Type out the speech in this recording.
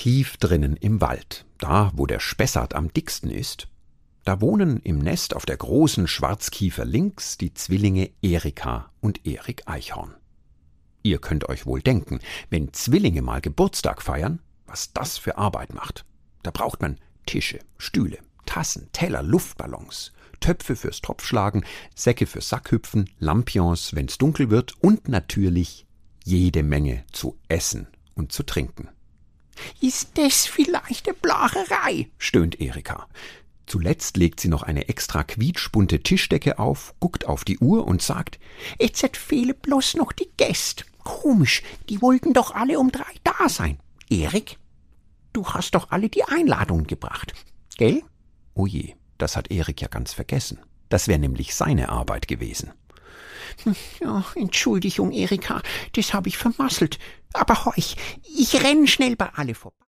tief drinnen im Wald, da wo der Spessart am dicksten ist. Da wohnen im Nest auf der großen Schwarzkiefer links die Zwillinge Erika und Erik Eichhorn. Ihr könnt euch wohl denken, wenn Zwillinge mal Geburtstag feiern, was das für Arbeit macht. Da braucht man Tische, Stühle, Tassen, Teller, Luftballons, Töpfe fürs Topfschlagen, Säcke fürs Sackhüpfen, Lampions, wenn's dunkel wird und natürlich jede Menge zu essen und zu trinken. »Ist das vielleicht eine Blacherei?« stöhnt Erika. Zuletzt legt sie noch eine extra quietschbunte Tischdecke auf, guckt auf die Uhr und sagt: »Jetzt fehlen bloß noch die Gäste. Komisch, die wollten doch alle um 3 da sein. Erik, du hast doch alle die Einladungen gebracht, gell?« Oh je, das hat Erik ja ganz vergessen. Das wäre nämlich seine Arbeit gewesen. Ja, Entschuldigung, Erika, das habe ich vermasselt. Aber horch, ich renn schnell bei alle vorbei.